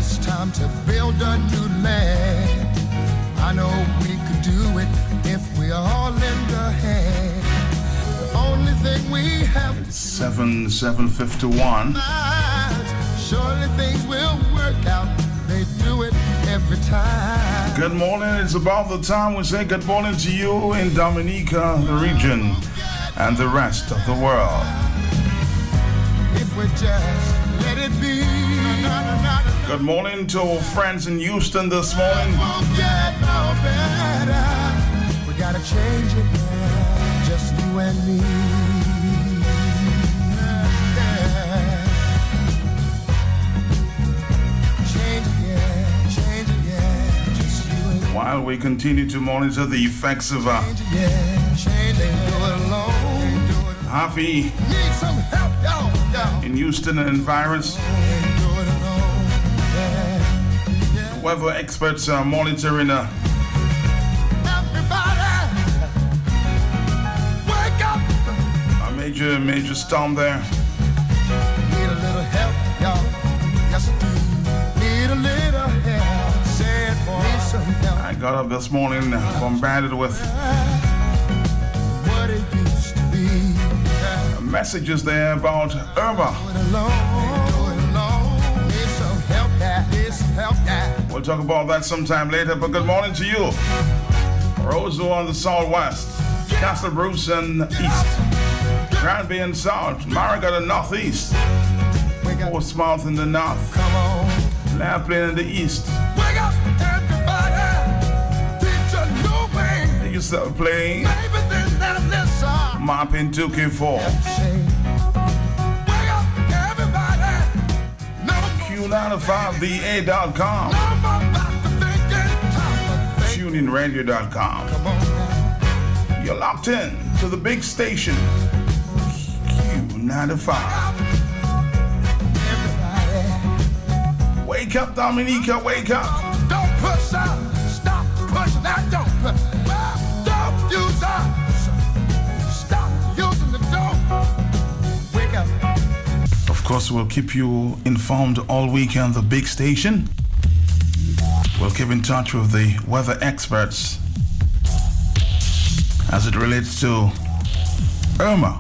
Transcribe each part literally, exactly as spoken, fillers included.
it's time to build a new land. I know we could do it if we all lend a hand. The only thing we have It's seven, seven fifty-one. surely things will work out. They do it every time. Good morning. It's about the time we say good morning to you in Dominica, the region, and the rest of the world. If we just let it be. Good morning to our friends in Houston this morning. It won't get no better. We gotta change it now, just you and me. Yeah. Change it, yeah, change it, yeah, just you and me. While we continue to monitor the effects of uh, Change it, yeah, change it, do it alone, do it. Harvey Need some help, yo, yo. in Houston and virus. Do it alone, yeah, yeah. Weather experts are monitoring uh, Everybody, wake up. a major, major storm there. Need a little help, y'all. Yes, I do. Need a little help. Say it, boy. Need some help. I got up this morning uh, bombarded with What it used to be. messages there about Irma. Do it alone. Do it alone. Need some help, yeah. Need some help, yeah. We'll talk about that sometime later, but good morning to you. Roseau on the southwest, Castle Bruce and east, Granby and south, Marigot and northeast, Wake up, Portsmouth in the north, come on. Lampley in the east. Wake up, everybody. Teach a new way. You start playing Maybe then there's this song. Mopping two K four. Say, wake up, everybody. No more. Q ninety-five V A dot com, No more about the thinking, talk of thinking. tuning radio dot com. Come on now. You're locked in to the big station, Q ninety-five. Everybody, Wake up, Dominica, wake up. don't push up. Stop pushing that. Don't push. Don't use up. Stop using the dope. Wake up. Of course, we'll keep you informed all weekend, the big station. We'll keep in touch with the weather experts as it relates to Irma.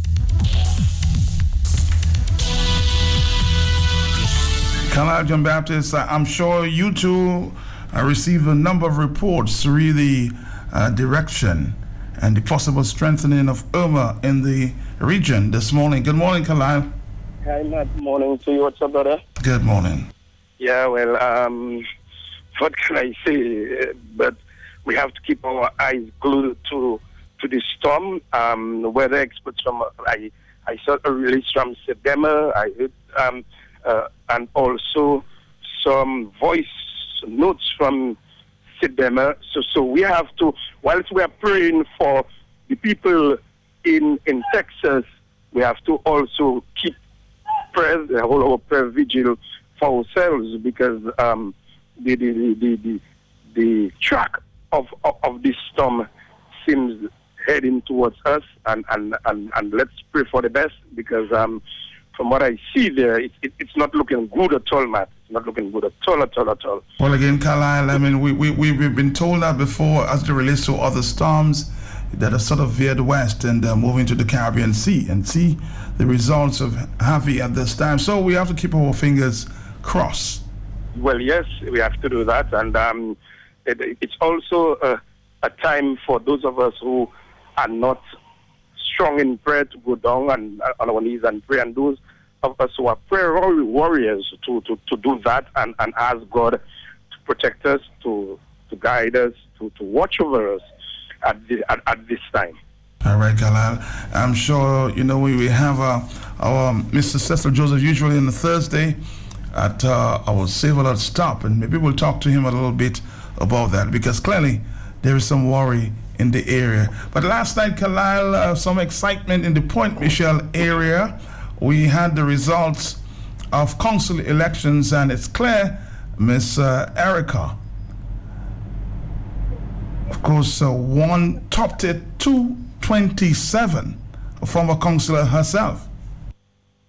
Carlisle John Baptist, uh, I'm sure you two uh, received a number of reports to read the uh, direction and the possible strengthening of Irma in the region this morning. Good morning, Carlisle. Hi, Matt. Morning to you. What's up, brother? Good morning. Yeah, well, um, what can I say? Uh, But we have to keep our eyes glued to to the storm. Um, the weather experts from uh, I I saw a release from September. I heard um, uh, and also some voice notes from September. So so we have to, whilst we are praying for the people in in Texas, we have to also keep prayer, the whole our prayer vigil for ourselves, because um, the, the, the, the, the, the track of, of, of this storm seems heading towards us, and, and, and, and let's pray for the best, because um, from what I see there, it, it, it's not looking good at all, Matt. It's not looking good at all, at all, at all. Well, again, Carlisle, I mean, we, we, we've been told that before as it relates to other storms that are sort of veered west and uh, moving to the Caribbean Sea, and see the results of Harvey at this time. So we have to keep our fingers crossed. Well, yes, we have to do that, and um, it, it's also a, a time for those of us who are not strong in prayer to go down and uh, on our knees and pray, and those of us who are prayer warriors to, to, to do that and, and ask God to protect us, to, to guide us, to, to watch over us at, the, at, at this time. All right, Carlisle. I'm sure, you know, we, we have uh, our Mister Cecil Joseph usually on the Thursday at uh, our Save Alert Stop, and maybe we'll talk to him a little bit about that, because clearly there is some worry in the area. But last night, Carlisle, uh, some excitement in the Point Michelle area. We had the results of council elections, and it's clear Miss uh, Erica, of course, uh, won, topped it two twenty-seven, a former councillor herself.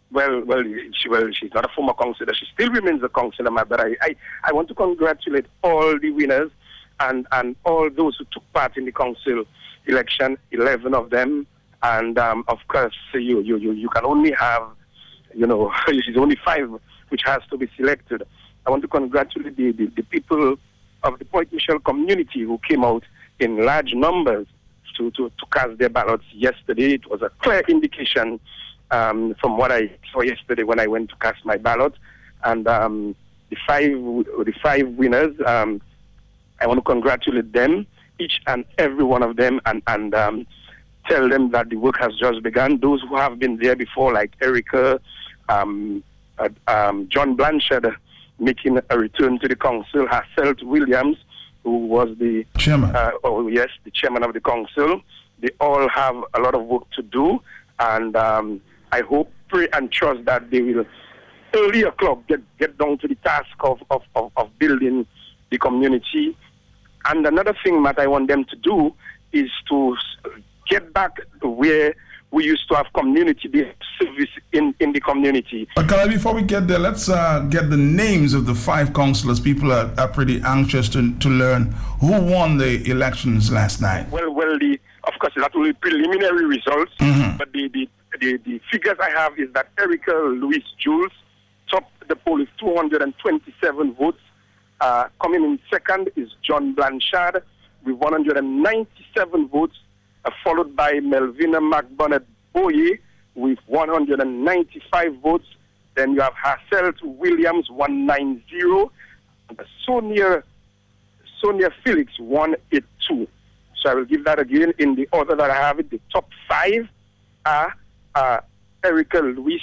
Well, well, she, well, she's not a former councillor. She still remains a councillor, but I, I, I want to congratulate all the winners and, and all those who took part in the council election, eleven of them. And, um, of course, you, you, you, you can only have, you know, it's only five which has to be selected. I want to congratulate the, the, the people of the Point Michel community who came out in large numbers to, to, to cast their ballots yesterday. It was a clear indication um, from what I saw yesterday when I went to cast my ballot. And um, the five the five winners, um, I want to congratulate them, each and every one of them, and, and um, tell them that the work has just begun. Those who have been there before, like Erica, um, uh, um, John Blanchard, making a return to the council, Haselt Williams, who was the chairman. Uh, oh yes, the chairman of the council. They all have a lot of work to do, and um, I hope, pray, and trust that they will early o'clock get get down to the task of, of, of, of building the community. And another thing that I want them to do is to get back to where we used to have community-based service in, in the community. But Kala, before we get there, let's uh, get the names of the five councillors. People are, are pretty anxious to, to learn who won the elections last night. Well, well, the, of course, it's not only preliminary results, mm-hmm. but the, the, the, the figures I have is that Erica Louise Jules topped the poll with two hundred twenty-seven votes. Uh, coming in second is John Blanchard with one hundred ninety-seven votes. Uh, followed by Melvina McBonnet Boye with one hundred ninety-five votes. Then you have Haselt Williams, one hundred ninety. And Sonia, Sonia Felix, one eighty-two. So I will give that again in the order that I have it. The top five are uh, Erica Louise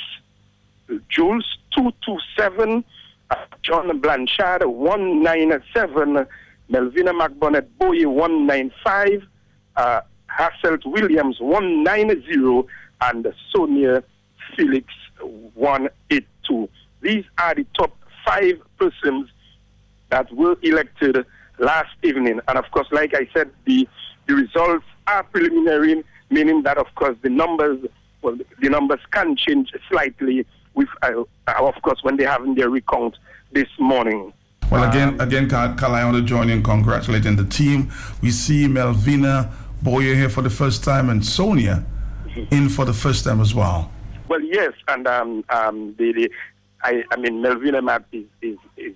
Jules, two twenty-seven. Uh, John Blanchard, one ninety-seven. Melvina McBonnet Boye, one ninety-five. Uh, Haselt Williams, one ninety, and Sonia Felix, one eighty-two. These are the top five persons that were elected last evening. And of course, like I said, the, the results are preliminary, meaning that, of course, the numbers, well, the numbers can change slightly with, uh, of course, when they have in their recount this morning. Well, again, um, again, Kala, I want to join in congratulating the team. We see Melvina Boye here for the first time, and Sonia mm-hmm. in for the first time as well. Well, yes, and um, um, the, the, I, I mean, Melvina Matt is, is, is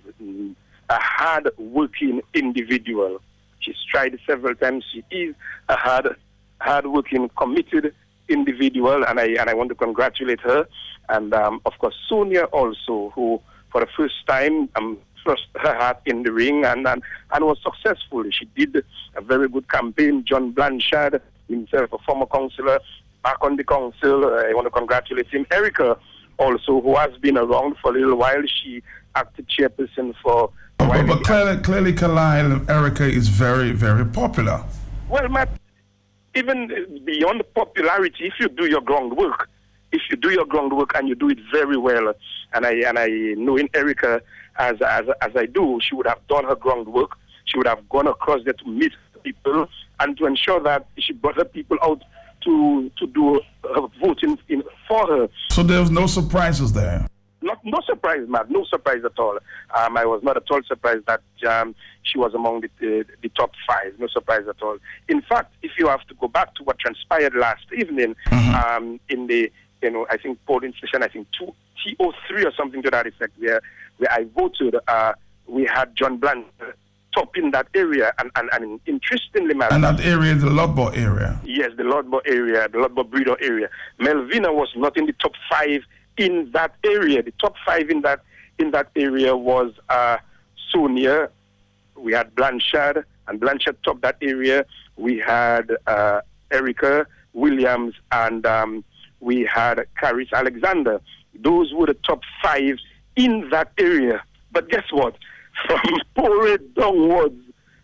a hard-working individual. She's tried several times. She is a hard, hard-working, committed individual, and I and I want to congratulate her. And um, of course, Sonia also, who for the first time um, thrust her heart in the ring and, and, and was successful. She did a very good campaign. John Blanchard, himself a former councillor, back on the council. Uh, I want to congratulate him. Erica also, who has been around for a little while. She acted chairperson for a while. But, but clearly, clearly, Kala, Erica is very, very popular. Well, Matt, even beyond popularity, if you do your groundwork, if you do your groundwork and you do it very well, and I and I knowing Erica as as as I do, she would have done her groundwork. She would have gone across there to meet people and to ensure that she brought her people out to to do her voting in for her. So there's no surprises there. Not no surprise, Matt. No surprise at all. Um, I was not at all surprised that um, she was among the, the the top five. No surprise at all. In fact, if you have to go back to what transpired last evening, mm-hmm. um, in the you know I think polling station, I think two T O three or something to that effect, where where I voted, uh, we had John Blanc top in that area, and and, and interestingly, Matt, and that area is the Lodbo area. Yes, the Lodbo area, the Lodbo Breeder area. Melvina was not in the top five in that area. The top five in that in that area was uh, Sonia. We had Blanchard, and Blanchard topped that area. We had uh, Erica Williams, and um, we had Caris Alexander. Those were the top five in that area. But guess what? From Pore downwards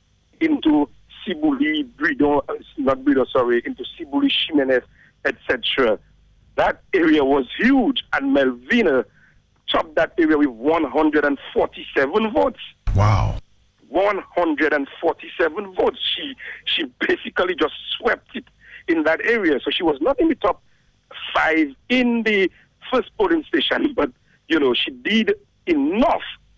into Sibuli, Bridon, not Bridon, sorry, into Sibuli, Ximenez, et cetera. That area was huge, and Melvina topped that area with one hundred forty-seven votes. Wow. one hundred forty-seven votes. She she basically just swept it in that area. So she was not in the top five in the first polling station, but, you know, she did enough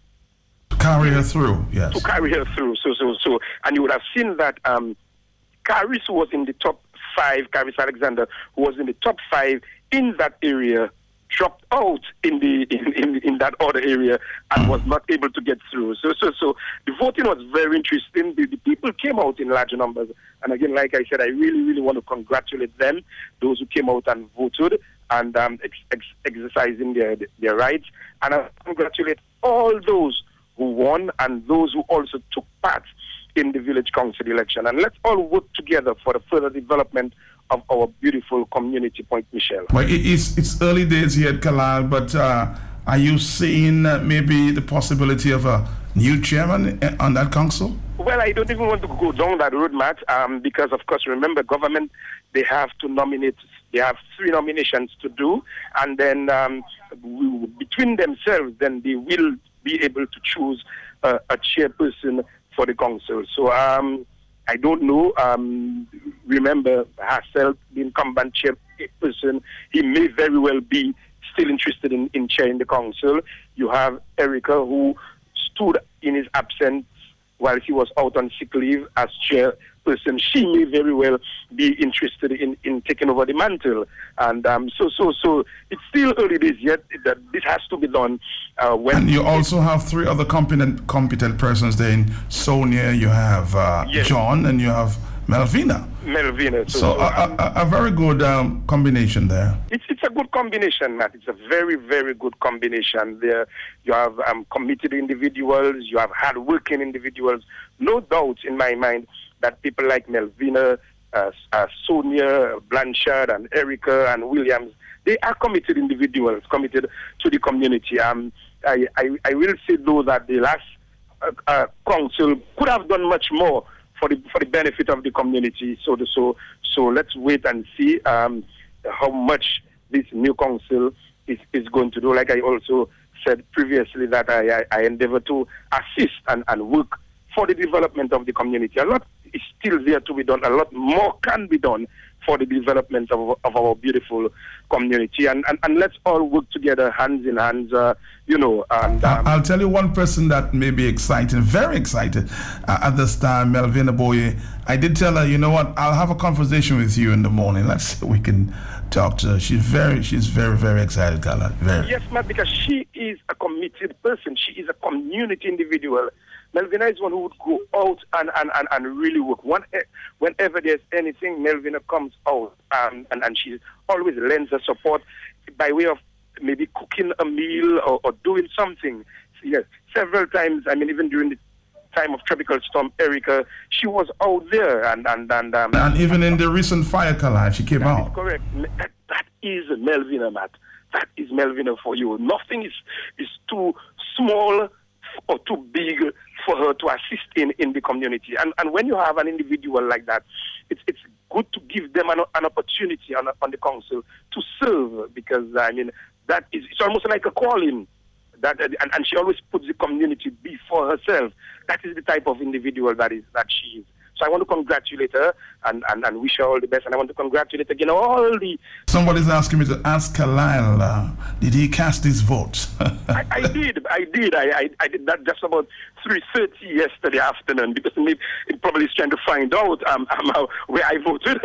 to carry her through, yes. To carry her through. So, so, so, and you would have seen that um, Caris, who was in the top five, Caris Alexander, who was in the top five in that area, dropped out in the in, in, in that other area and was not able to get through. So so so the voting was very interesting. The, the people came out in large numbers. And again, like I said, I really, really want to congratulate them, those who came out and voted and um, ex- ex- exercising their their rights. And I congratulate all those who won and those who also took part in the village council election. And let's all work together for the further development of our beautiful community, Point Michelle. Well, it's, it's early days here at Carlisle, but uh, are you seeing uh, maybe the possibility of a new chairman on that council? Well, I don't even want to go down that road, Matt, um, because, of course, remember, government, they have to nominate, they have three nominations to do, and then um, we, between themselves, then they will be able to choose uh, a chairperson for the council. So, um, I don't know. Um, remember, Hassel, the incumbent chairperson, he may very well be still interested in, in chairing the council. You have Erica, who stood in his absence while he was out on sick leave as chairperson. She may very well be interested in, in taking over the mantle. And um, so, so, so it's still early days yet. That this has to be done. Uh, when and you also have three other competent competent persons there in Sonia. You have uh, yes. John, and you have Melvina. Melvina. So, so so a, um, a, a very good um, combination there. It's it's a good combination, Matt. It's a very, very good combination. There, you have um, committed individuals, you have hard-working individuals. No doubt in my mind that people like Melvina, uh, uh, Sonia, Blanchard, and Erica, and Williams, they are committed individuals, committed to the community. Um, I, I, I will say, though, that the last uh, uh, council could have done much more for the for the benefit of the community. So the, so so let's wait and see um, how much this new council is, is going to do. Like I also said previously, that I, I, I endeavor to assist and, and work for the development of the community. A lot is still there to be done. A lot more can be done for the development of, of our beautiful community. And, and, and let's all work together, hands in hands, uh, you know. And, um, I'll tell you one person that may be excited, very excited uh, at this time, Melvina Boye. I did tell her, you know what, I'll have a conversation with you in the morning. Let's see if we can talk to her. She's very, she's very, very excited, Carla. Very. Yes, Matt, because she is a committed person. She is a community individual. Melvina is one who would go out and, and, and, and really work. One, whenever there's anything, Melvina comes out um, and, and she always lends her support by way of maybe cooking a meal or, or doing something. So, yes, several times, I mean, even during the time of Tropical Storm Erica, she was out there. And and and, um, and even in the recent fire collide, she came that out. Is correct. That, that is Melvina, Matt. That is Melvina for you. Nothing is, is too small or too big for her to assist in, in the community. And and when you have an individual like that, it's it's good to give them an, an opportunity on, on the council to serve, because, I mean, that is, it's almost like a calling. That and, and she always puts the community before herself. That is the type of individual that is that she is. So I want to congratulate her and, and, and wish her all the best. And I want to congratulate again all the... Somebody's asking me to ask Carlisle, uh, did he cast his vote? I, I did. I did. I, I, I did that just about three thirty yesterday afternoon, because he, he probably is trying to find out um, um, where I voted.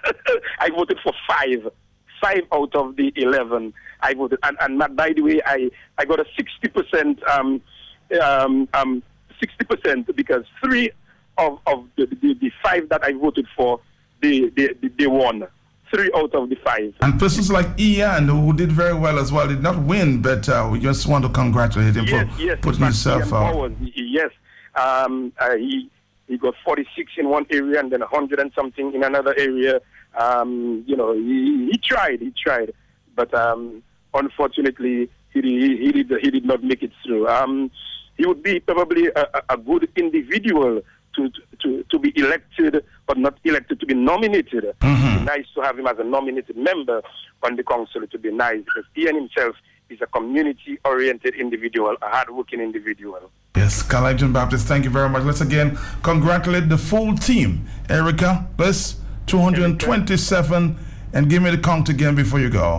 I voted for five. Five out of the eleven I voted. And, and by the way, I, I got a sixty percent, um, um, um, sixty percent because three of, of the, the, the five that I voted for, they, they, they won. Three out of the five. And persons like Ian, who did very well as well, did not win, but uh, we just want to congratulate him yes, for yes, putting himself out. Yes, um, uh, he, he got forty-six in one area and then one hundred and something in another area. Um, you know, he, he tried, he tried, but um, unfortunately, he, he, he, did, he did not make it through. Um, he would be probably a, a good individual to, to, to be elected, but not elected, to be nominated. Mm-hmm. It would be nice to have him as a nominated member on the council. It would be nice, because Ian himself is a community-oriented individual, a hard-working individual. Yes, Carlisle John Baptist, thank you very much. Let's again congratulate the full team. Erica, let's two hundred twenty-seven, and give me the count again before you go.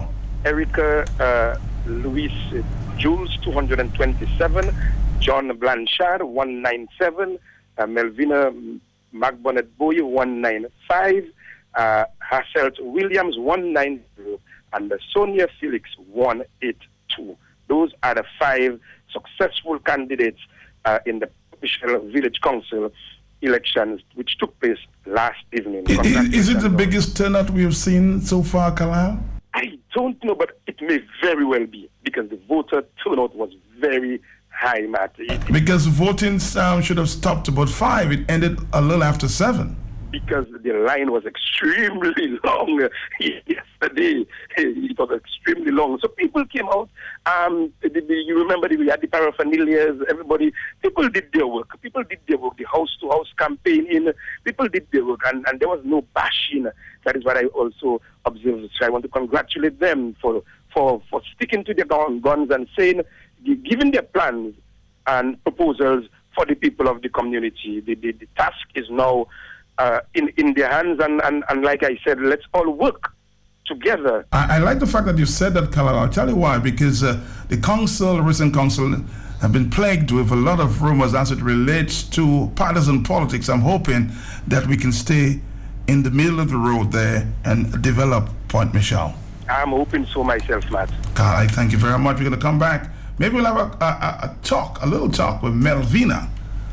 Erica uh, Louis Jules, two hundred twenty-seven. John Blanchard, one ninety-seven. Uh, Melvina McBonnet Boy, one ninety-five. Uh, Hasselt Williams, one ninety. And uh, Sonia Felix, one eighty-two. Those are the five successful candidates uh, in the official Village Council elections, which took place last evening. Is, is it the biggest turnout we have seen so far, Carlisle? I don't know, but it may very well be, because the voter turnout was very high, Matt. It, because voting um, should have stopped about five. It ended a little after seven. Because the line was extremely long yesterday. It was extremely long. So people came out. Um, the, the, you remember the, we had the paraphernalias, everybody. People did their work. People did their work. The house-to-house campaigning. People did their work. And, and there was no bashing. That is what I also observed. So I want to congratulate them for, for, for sticking to their guns and saying, giving their plans and proposals for the people of the community. The, the, the task is now Uh, in, in their hands, and, and, and like I said, let's all work together. I, I like the fact that you said that, Carlisle. I'll tell you why. Because uh, the council, the recent council, have been plagued with a lot of rumors as it relates to partisan politics. I'm hoping that we can stay in the middle of the road there and develop Point Michelle. I'm hoping so myself, Matt. Carl, I thank you very much. We're going to come back. Maybe we'll have a, a, a talk, a little talk with Melvina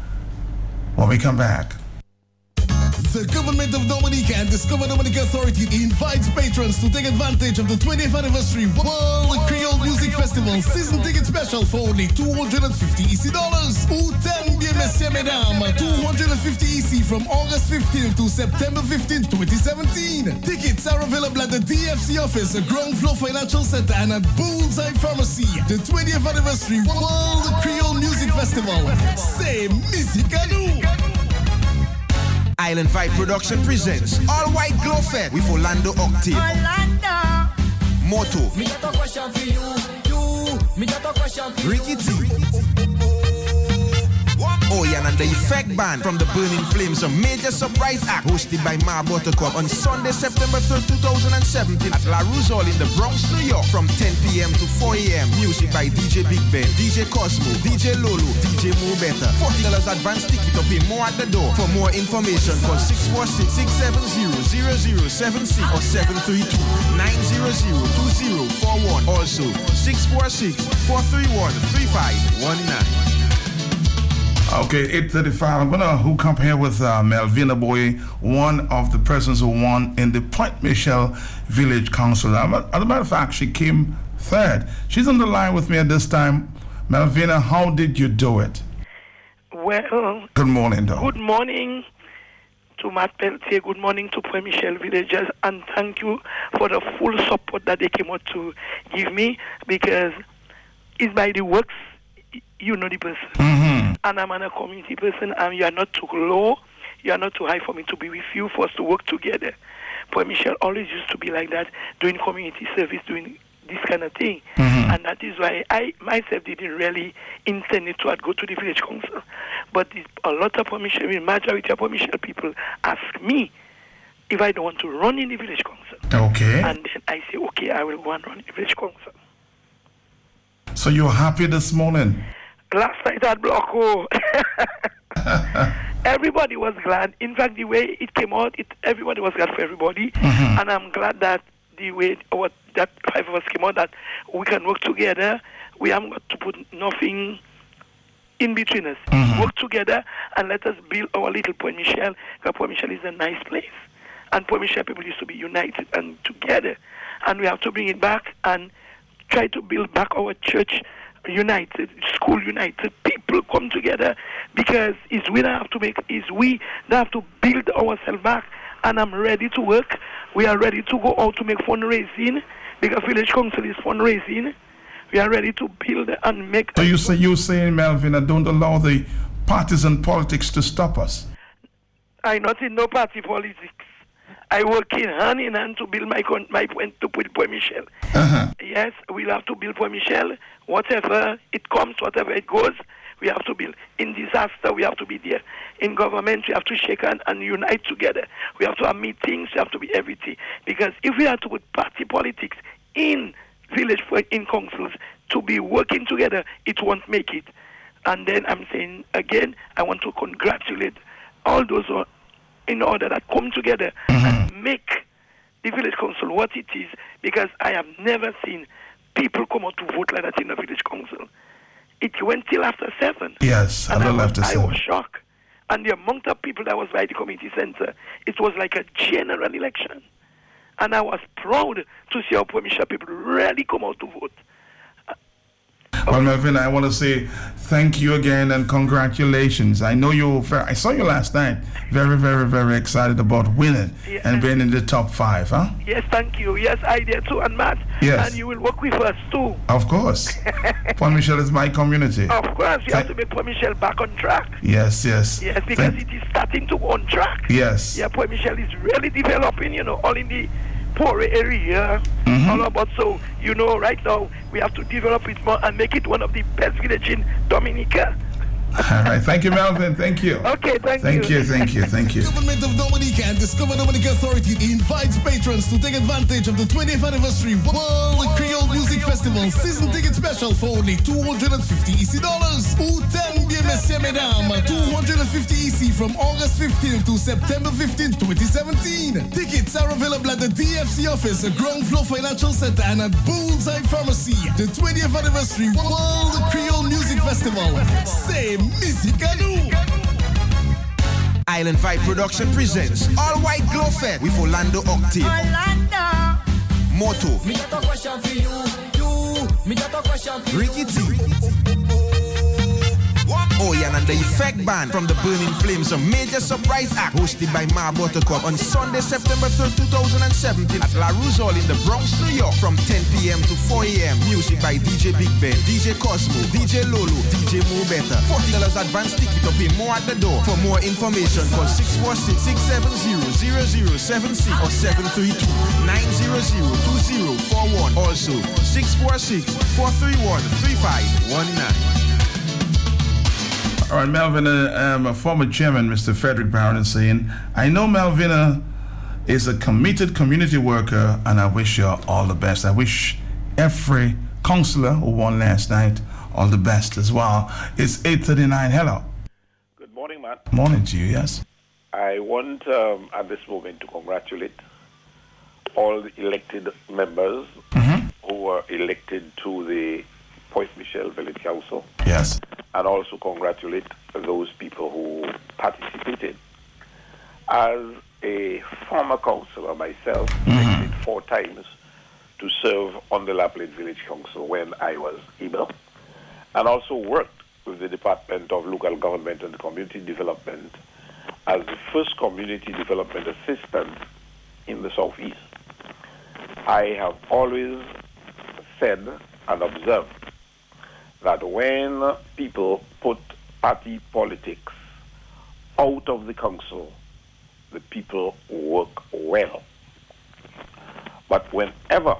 when we come back. The government of Dominica and Discover Dominica Authority invites patrons to take advantage of the twentieth anniversary World Creole Music Festival season ticket special for only two hundred fifty E C dollars. Uten bien messieurs mesdames, two hundred fifty E C from August fifteenth to September fifteenth, twenty seventeen. Tickets are available at the D F C office, Ground Floor Financial Center, and at Bullseye Pharmacy. The twentieth anniversary World Creole Music Festival. C'est musique à nous. Island Vibe Production presents All White Glow Fest with Orlando Octave. Orlando. Moto. Me got a question for you. You. Me got a question for you. Ricky T. Oyan and the Effect Band from the Burning Flames, a major surprise act hosted by Ma Buttercup on Sunday, September third, two thousand seventeen at La Ruse Hall in the Bronx, New York from ten p.m. to four a.m. Music by D J Big Ben, D J Cosmo, D J Lolo, D J Mo Better. forty dollars advance ticket to pay more at the door. For more information, call six four six, six seven zero, zero zero seven six or seven three two, nine zero zero, two zero four one. Also, six four six, four three one, three five one nine. Okay, eight thirty-five. I'm going to hook up here with uh, Melvina Boy, one of the persons who won in the Point Michelle Village Council. As a matter of fact, she came third. She's on the line with me at this time. Melvina, how did you do it? Well, good morning, though. Good morning to Matt Peltier. Good morning to Point Michelle Villagers. And thank you for the full support that they came out to give me, because it's by the works you know the person. Mm-hmm. And I'm a community person, and you are not too low, you are not too high for me to be with you, for us to work together. Point Michelle always used to be like that, doing community service, doing this kind of thing. Mm-hmm. And that is why I myself didn't really intend it to go to the village council. But a lot of Point Michelle, majority of Point Michelle people ask me if I don't want to run in the village council. Okay. And then I say, okay, I will go and run in the village council. So you're happy this morning? Last night at Bloco, everybody was glad. In fact, the way it came out, it, everybody was glad for everybody. Mm-hmm. And I'm glad that the way our, that five of us came out, that we can work together. We haven't got to put nothing in between us. Mm-hmm. Work together and let us build our little Point Michelle, because Point Michelle is a nice place. And Point Michelle people used to be united and together. And we have to bring it back and try to build back our church united, school united, people come together, because it's we that have to make, it's we that have to build ourselves back. And I'm ready to work. We are ready to go out to make fundraising, because village council is fundraising. We are ready to build and make. So you say you're saying, Melvina, don't allow the partisan politics to stop us? I'm not in no party politics. I work in hand in hand to build my my point to put Point Michelle. Uh-huh. Yes, we'll have to build Point Michelle. Whatever it comes, whatever it goes, we have to build. In disaster, we have to be there. In government, we have to shake hands and unite together. We have to have meetings, we have to be everything. Because if we have to put party politics in village for in councils to be working together, it won't make it. And then I'm saying again, I want to congratulate all those who are in order that come together mm-hmm. and make the village council what it is, because I have never seen people come out to vote like that in the village council. It went till after seven. Yes, a little after seven. I was shocked. And the amount of people that was by the community center, it was like a general election. And I was proud to see how Poemisha people really come out to vote. Well, Melvin, I want to say thank you again and congratulations. I know you. Very, I saw you last night. Very, very, very excited about winning yes. and being in the top five, huh? Yes, thank you. Yes, I did too, and Matt. Yes. And you will work with us too. Of course. Point Michelle is my community. Of course, you Th- have to make Point Michelle back on track. Yes, yes. Yes, because Thank- it is starting to go on track. Yes. Yeah, Point Michelle is really developing. You know, all in the poor area, mm-hmm. all about. So, you know, right now we have to develop it more and make it one of the best villages in Dominica. All right, thank you, Melvin. Thank you. Okay, thank, thank you. you. Thank you, thank you, The Government of Dominica and Discover Dominica Authority invites patrons to take advantage of the twentieth anniversary World Creole Music Festival season ticket special for only two hundred fifty E C dollars. Autant bien, messieurs, mesdames, two hundred fifty E C from August fifteenth to September fifteenth, twenty seventeen. Tickets are available at the D F C office, Ground Floor Financial Center, and at Bullseye Pharmacy. The twentieth anniversary World Creole Music Festival. Say Musicanou. Island Vibe Production presents All White Glow Fest with Orlando Octave. Orlando. Moto. Me got a question for you. You. Me got a question for Ricky T. Oyan and the Effect Band from the Burning Flames, a major surprise act hosted by Ma Buttercup on Sunday, September third, twenty seventeen at La Ruse Hall in the Bronx, New York from ten p.m. to four a.m. Music by D J Big Ben, D J Cosmo, D J Lolo, D J Mo Better. forty dollars advance ticket to pay more at the door. For more information, call six four six, six seven zero, zero zero seven six or seven three two, nine zero zero, two zero four one. Also, six four six, four three one, three five one nine. All right, Melvin, uh, um, a former chairman, Mister Frederick Brown, is saying, I know Melvina is a committed community worker, and I wish you all the best. I wish every councillor who won last night all the best as well. It's eight thirty-nine. Hello. Good morning, Matt. Morning to you, yes. I want um, at this moment to congratulate all the elected members mm-hmm. who were elected to the Point Michelle Village Council. Yes. And also congratulate those people who participated. As a former councillor myself, mm-hmm. elected four times to serve on the Lapland Village Council when I was able, and also worked with the Department of Local Government and Community Development as the first community development assistant in the Southeast. I have always said and observed that when people put party politics out of the council, the people work well. But whenever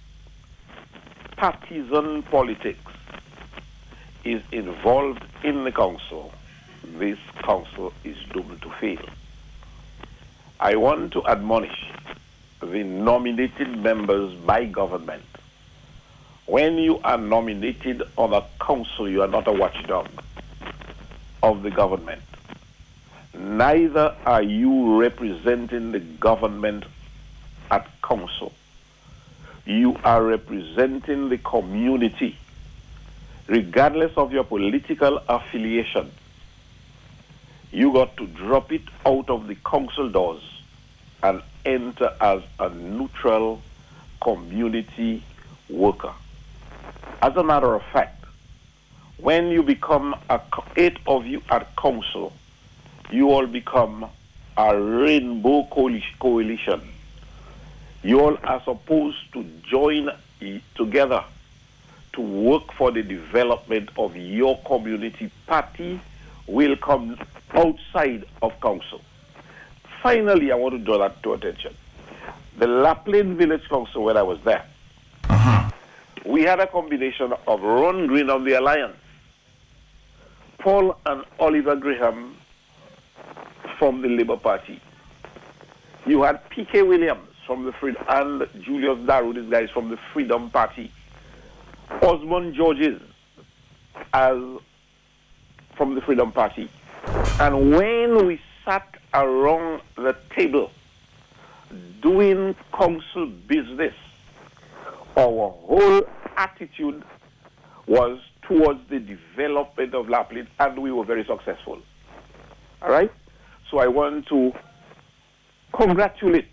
partisan politics is involved in the council, this council is doomed to fail. I want to admonish the nominated members by government. When you are nominated on a council, you are not a watchdog of the government. Neither are you representing the government at council. You are representing the community, regardless of your political affiliation. You got to drop it out of the council doors and enter as a neutral community worker. As a matter of fact, when you become a, eight of you at council, you all become a rainbow coalition. You all are supposed to join together to work for the development of your community. Party will come outside of council. Finally, I want to draw that to attention. The Lapland Village Council, when I was there, uh-huh. we had a combination of Ron Green of the Alliance, Paul and Oliver Graham from the Labour Party. You had P K Williams from the Freedom, and Julius Daru, these guys from the Freedom Party. Osmond Georges as from the Freedom Party. And when we sat around the table doing council business, our whole attitude was towards the development of Lapland, and we were very successful. All right? So I want to congratulate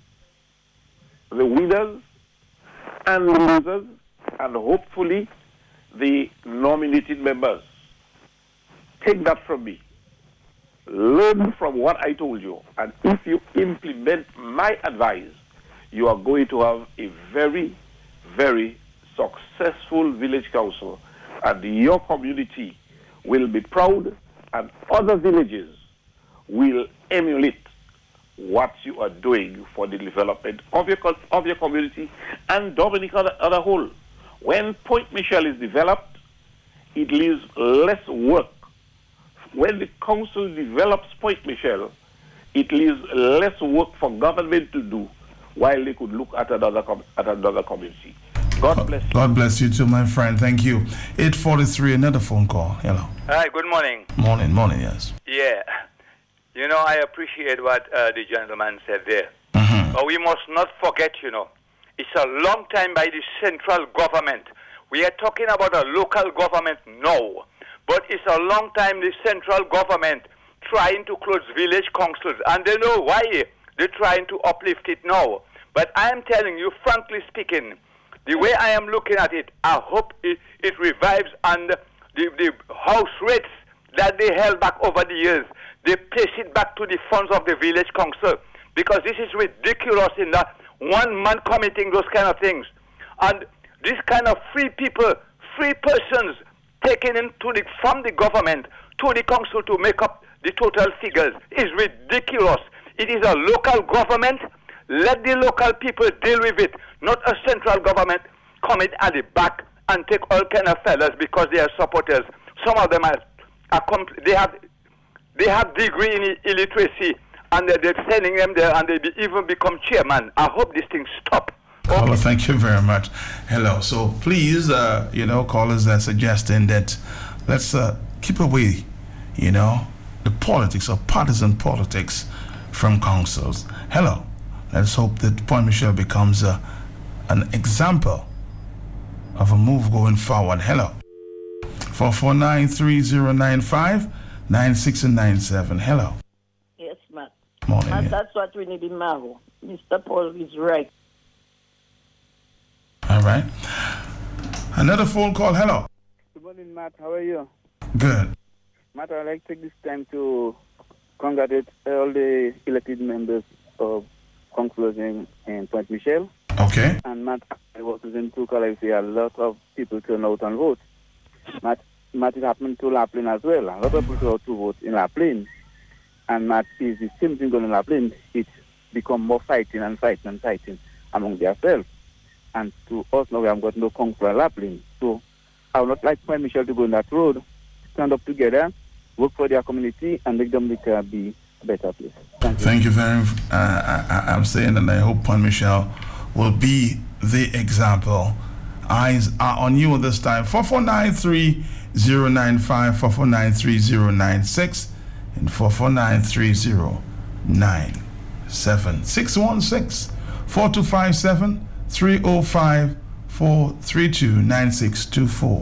the winners and the losers, and hopefully the nominated members. Take that from me. Learn from what I told you, and if you implement my advice, you are going to have a very, very successful village council, and your community will be proud, and other villages will emulate what you are doing for the development of your of your community and Dominica as a whole. When Point Michel is developed, it leaves less work. When the council develops Point Michel, it leaves less work for government to do, while they could look at another com- at another community. God bless you. God bless you too, my friend. Thank you. eight forty-three, another phone call. Hello. Hi, good morning. Morning, morning, yes. Yeah. You know, I appreciate what uh, the gentleman said there. Mm-hmm. But we must not forget, you know, it's a long time by the central government. We are talking about a local government now. But it's a long time the central government trying to close village councils. And they know why they're trying to uplift it now. But I am telling you, frankly speaking, the way I am looking at it, I hope it, it revives, and the, the house rates that they held back over the years, they place it back to the funds of the village council. Because this is ridiculous in that one man committing those kind of things. And this kind of free people, free persons, taken into the, from the government to the council to make up the total figures is ridiculous. It is a local government. Let the local people deal with it, not a central government come in at the back and take all kind of fellas because they are supporters. Some of them are, are compl- they have they have degree in illiteracy, and they're, they're sending them there, and they be, even become chairman. I hope this thing stop. Okay. Caller, thank you very much. Hello. So please, uh, you know, callers are suggesting that let's uh, keep away, you know, the politics or partisan politics from councils. Hello. Let's hope that Point Michel becomes uh, an example of a move going forward. Hello. four four nine, three zero nine five, nine six nine seven. Hello. Yes, Matt. Morning. And yeah. that's what we need in Maho. Mister Paul is right. All right. Another phone call. Hello. Good morning, Matt. How are you? Good. Matt, I'd like to take this time to congratulate all the elected members of councillors in, in Point Michel. Okay. And Matt, I was in Tukal, I see a lot of people turn out and vote. Matt, Matt, it happened to Lapland as well. A lot of people turn out to vote in Lapland. And Matt, is the same thing going in Lapland. It become more fighting and fighting and fighting among themselves. And to us now, we have got no councillor Lapland. So I would not like Point Michel to go on that road, stand up together, work for their community, and make Dominica be a better place. Thank you. Thank you very much. Uh, I, I'm saying that I hope Point Michel will be the example. Eyes are on you this time. four four nine, three zero nine five, four four nine, three zero nine six, and four four nine, three zero nine seven. six one six, four two five seven, three zero five four, three two nine six two four.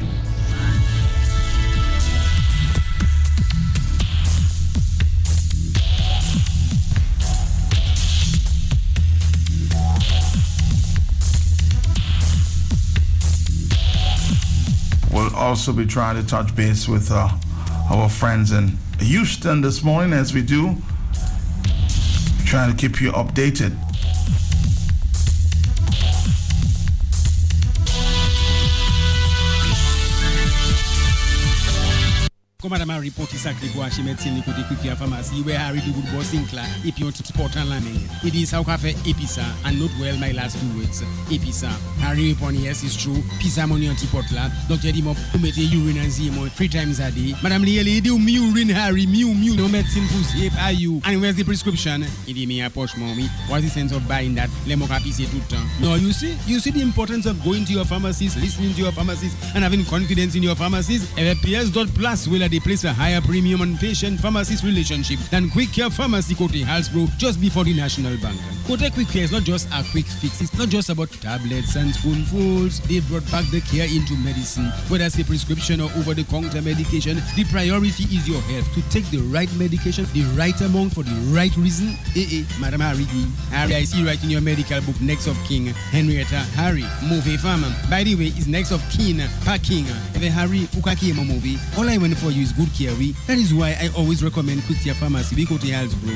We'll also be trying to touch base with uh, our friends in Houston this morning, as we do, trying to keep you updated. Comme madame a reporté ça que quoi chez médecin côté Quick Care Pharmacy where Harry do good bossing là et puis on sport en la main. It is how cafe episa and not well my last two words. Episa. Harry upon yes is true. Pisa money antiport là. Docteur dit mo pour mettre urine en zimo three times a day. Madame Lieli do me urine Harry me me no medicine pussy if are you. And where's the prescription? It is me a posh mommy. What's the sense of buying that? Let me copy say tout temps. No, you see, you see the importance of going to your pharmacist, listening to your pharmacist, and having confidence in your pharmacist. F P S dot plus will they place a higher premium on patient-pharmacist relationship than Quick Care Pharmacy Kote Halsbro just before the National Bank. Kote Quick Care is not just a quick fix. It's not just about tablets and spoonfuls. They've brought back the care into medicine. Whether it's a prescription or over-the-counter medication, the priority is your health. To take the right medication, the right amount for the right reason. Eh eh, Madam Harry, Harry, I see right in your medical book, Next of King, Henrietta Harry, movie farmer. By the way, is Next of King, Pa King. If Harry, Ukaki movie, all I want for you is good care. We. That is why I always recommend Quick Care Pharmacy. We go to Halsbro.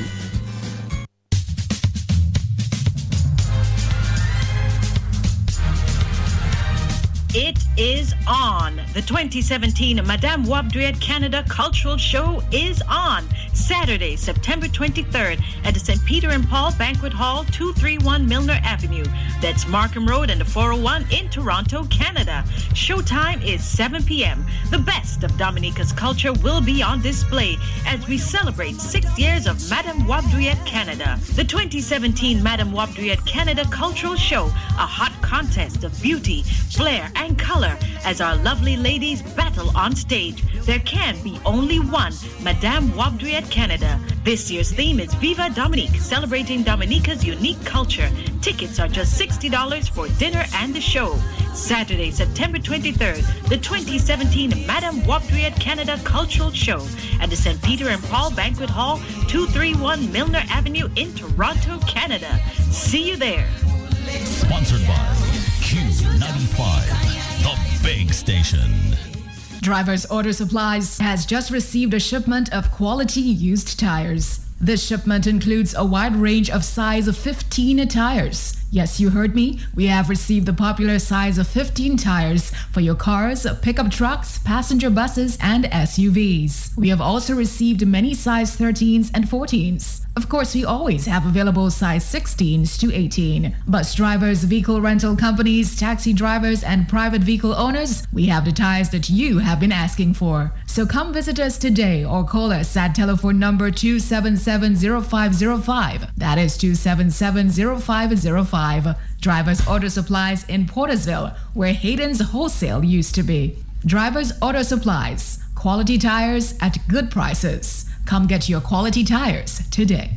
It is on. The twenty seventeen Madame Wabdriet Canada Cultural Show is on. Saturday, September twenty-third at the Saint Peter and Paul Banquet Hall, two thirty-one Milner Avenue. That's Markham Road and the four oh one in Toronto, Canada. Showtime is seven p.m. The best of Dominica's culture will be on display as we celebrate six years of Madame Wabdriet Canada. The twenty seventeen Madame Wabdriet Canada Cultural Show, a hot contest of beauty, flair, and color as our lovely ladies battle on stage. There can be only one Madame Wabdriet Canada. This year's theme is Viva Dominique, celebrating Dominica's unique culture. Tickets are just sixty dollars for dinner and the show. Saturday, September twenty-third, the twenty seventeen Madame Wabdriet Canada Cultural Show at the Saint Peter and Paul Banquet Hall, two thirty-one Milner Avenue in Toronto, Canada. See you there. Sponsored by Q ninety-five, the big station. Drivers Auto Supplies has just received a shipment of quality used tires. This shipment includes a wide range of size of fifteen tires. Yes, you heard me. We have received the popular size of fifteen tires for your cars, pickup trucks, passenger buses, and S U Vs. We have also received many size thirteens and fourteens. Of course, we always have available size sixteens to eighteen. Bus drivers, vehicle rental companies, taxi drivers, and private vehicle owners, we have the tires that you have been asking for. So come visit us today or call us at telephone number two seven seven zero five zero five. That is two seven seven zero five zero five. Drivers Auto Supplies in Portersville, where Hayden's Wholesale used to be. Drivers Auto Supplies, quality tires at good prices. Come get your quality tires today.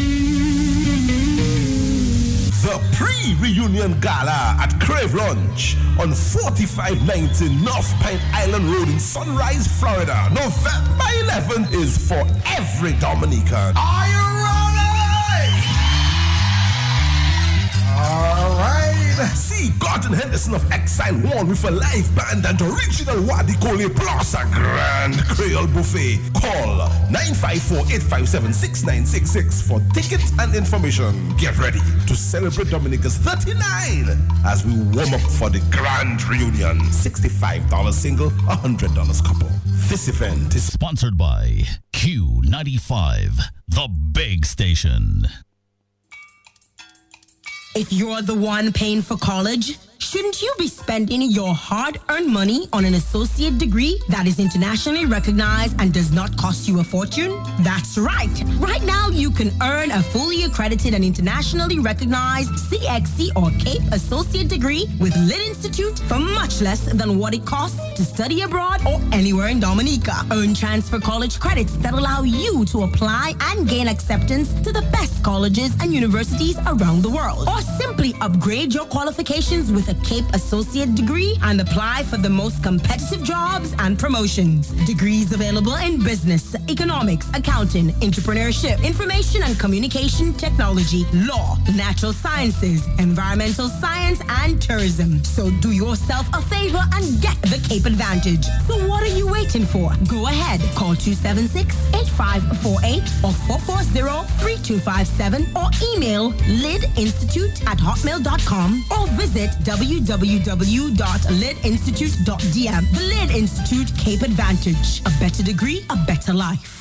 The pre-reunion gala at Crave Lunch on forty-five ninety North Pine Island Road in Sunrise, Florida. November eleventh is for every Dominican. Are you ready? All right. See Gordon Henderson of Exile One with a live band and original Wadi Kole plus a grand Creole buffet. Call nine five four, eight five seven, six nine six six for tickets and information. Get ready to celebrate Dominica's thirty-nine as we warm up for the grand reunion. sixty-five dollars single, one hundred dollars couple. This event is sponsored by Q ninety-five, the big station. If you're the one paying for college, shouldn't you be spending your hard-earned money on an associate degree that is internationally recognized and does not cost you a fortune? That's right. Right now, you can earn a fully accredited and internationally recognized C X C or CAPE associate degree with Lit Institute for much less than what it costs to study abroad or anywhere in Dominica. Earn transfer college credits that allow you to apply and gain acceptance to the best colleges and universities around the world. Or simply upgrade your qualifications with a CAPE associate degree and apply for the most competitive jobs and promotions. Degrees available in business, economics, accounting, entrepreneurship, information and communication technology, law, natural sciences, environmental science, and tourism. So do yourself a favor and get the CAPE advantage. So what are you waiting for? Go ahead. Call two seven six, eight five four eight or four four zero, three two five seven or email lidinstitute at hotmail dot com or visit w w w w dot lid institute dot d m. The Lid Institute Cape Advantage. A better degree, a better life.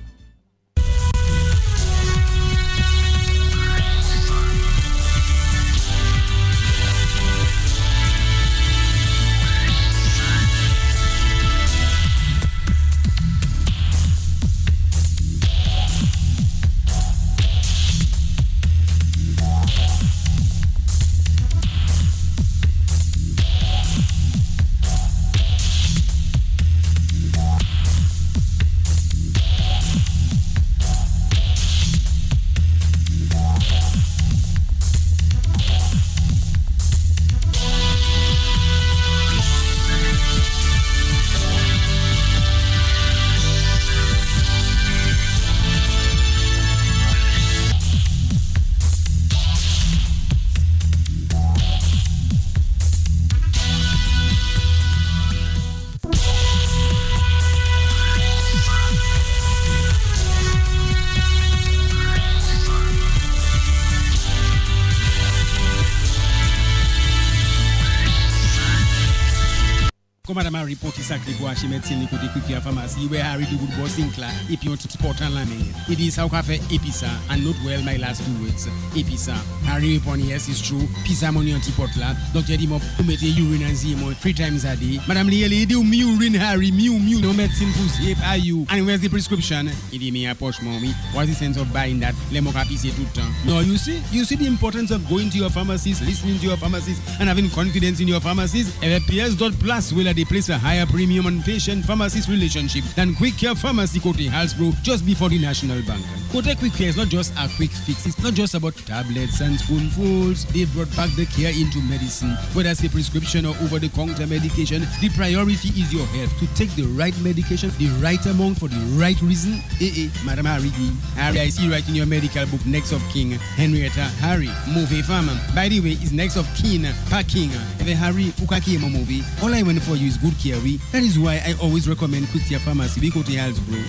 Madame a reporté sacré pour acheter médecine côté quick à pharmacie where Harry do good boss Sinclair et puis on tout sport en la main. It is how cafe episa and not well my last two weeks. Episa. Harry upon yes is true. Pisa money anti pot là. Docteur dit moi pour mettre urine en zimo three times a day. Madame Lieli do urine Harry mew mew no medicine pour save are you. And where's the prescription? Il dit me a poche mommy. What's the sense of buying that? Les mots capisser tout le temps. No, you see? You see the importance of going to your pharmacist, listening to your pharmacist and having confidence in your pharmacist. F P S dot plus will they place a higher premium on patient-pharmacist relationship than Quick Care Pharmacy Kote Halsbro just before the National Bank. Kote Quick Care is not just a quick fix. It's not just about tablets and spoonfuls. They brought back the care into medicine. Whether it's a prescription or over-the-counter medication, the priority is your health. To take the right medication, the right amount for the right reason. Eh eh, Madam Harry, Harry, I see right in your medical book, Next of King, Henrietta, Harry, movie farmer. By the way, it's Next of King, pa King. If Harry, ukaki mo movie, all I want for you is good care. That is why I always recommend Quick Care Pharmacy. We go to Halsbro.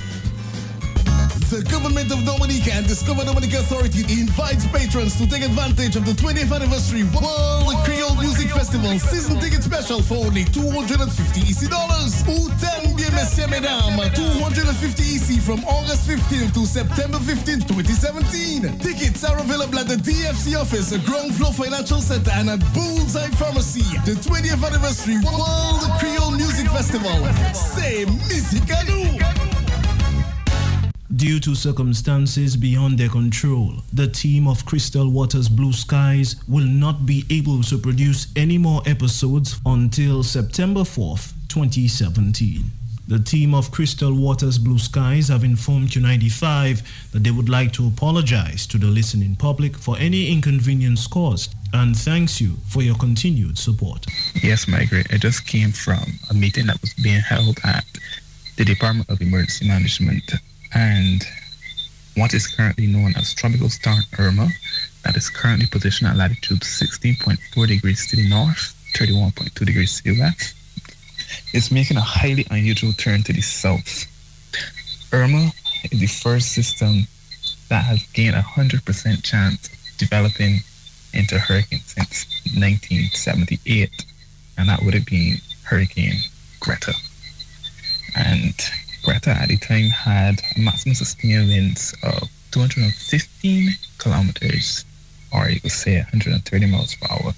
The government of Dominica and Discover Dominica Authority invites patrons to take advantage of the twentieth anniversary World Creole Music Festival season ticket special for only two hundred fifty E C dollars. Uten bien messieurs mesdames, two hundred fifty E C from August fifteenth to September fifteenth, twenty seventeen. Tickets are available at the D F C office, Ground Floor Financial Center and at Bullseye Pharmacy. The twentieth anniversary World Creole Music Festival. C'est musique à nous. Due to circumstances beyond their control, the team of Crystal Waters Blue Skies will not be able to produce any more episodes until September fourth, twenty seventeen. The team of Crystal Waters Blue Skies have informed Q ninety-five that they would like to apologize to the listening public for any inconvenience caused and thanks you for your continued support. Yes, Margaret, I just came from a meeting that was being held at the Department of Emergency Management, and what is currently known as Tropical Storm Irma, that is currently positioned at latitude sixteen point four degrees to the north, thirty-one point two degrees to the west, is making a highly unusual turn to the south. Irma is the first system that has gained a one hundred percent chance of developing into a hurricane since nineteen seventy-eight, and that would have been Hurricane Greta. And Greta at the time had a maximum sustained winds of two hundred fifteen kilometers, or you could say one hundred thirty miles per hour.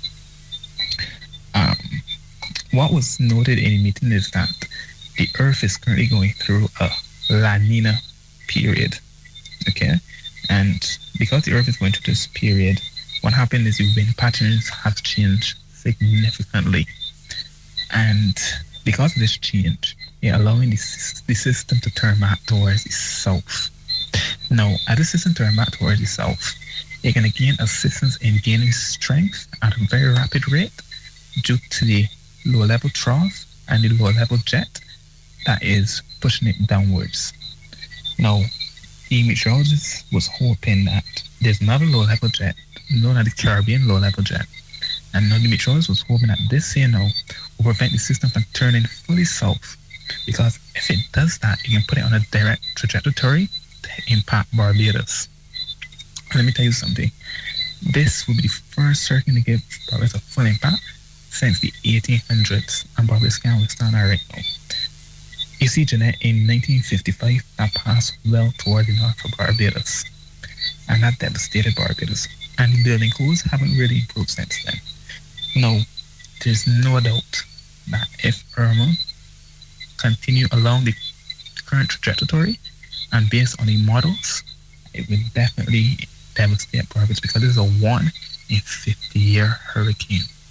Um, what was noted in the meeting is that the Earth is currently going through a La Nina period, okay? And because the Earth is going through this period, what happened is the wind patterns have changed significantly. And because of this change, you're allowing the, the system to turn back towards the south. Now, as the system turns back towards the south, you're going to gain assistance in gaining strength at a very rapid rate due to the low-level trough and the low-level jet that is pushing it downwards. Now, the meteorologist was hoping that there's another low-level jet known as the Caribbean low-level jet. And now the meteorologist was hoping that this, you know, will prevent the system from turning fully south. Because if it does that, you can put it on a direct trajectory to impact Barbados. Let me tell you something. This will be the first hurricane to give Barbados a full impact since the eighteen hundreds, and Barbados can withstand it right now. You see, Jeanette, in nineteen fifty-five, that passed well toward the north of Barbados, and that devastated Barbados. And the building codes haven't really improved since then. Now, there's no doubt that if Irma continue along the current trajectory and based on the models, it will definitely devastate Barbados because this is a one in fifty year hurricane.